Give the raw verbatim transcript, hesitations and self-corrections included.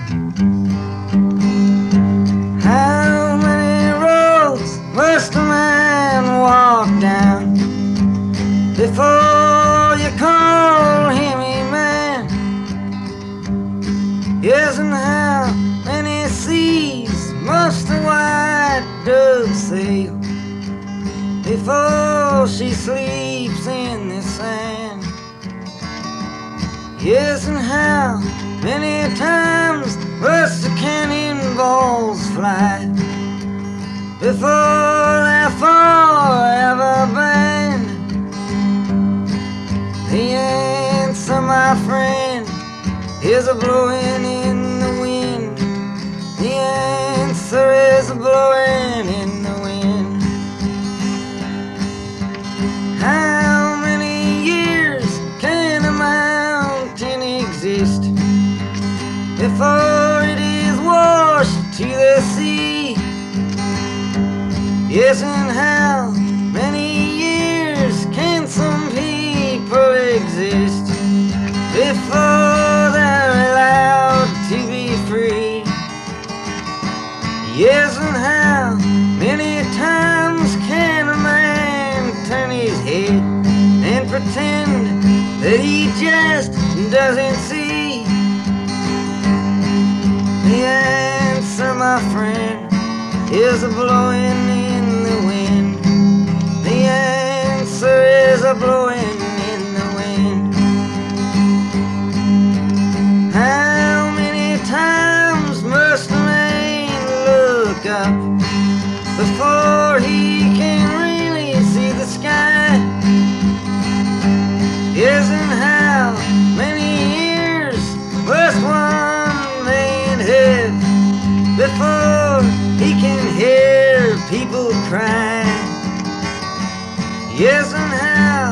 How many roads must a man walk down before you call him a man? Yes, and how many seas must a white dove sail before she sleeps in the sand? Yes, and how many times must the cannonballs fly before they're forever banned? The answer, my friend, is a blowing in the wind. The answer is a blowing in the wind. How many years can a mountain exist before it is washed to the sea? Yes, and how many years can some people exist before they're allowed to be free? Yes, and how many times can a man turn his head and pretend that he just doesn't see? The answer, my friend, is a blowing in the wind. The answer is a blowing in the wind. How many times must a man look up before he can really see the sky? Yes, and how many years must one man have before he can hear people cry? Yes, and how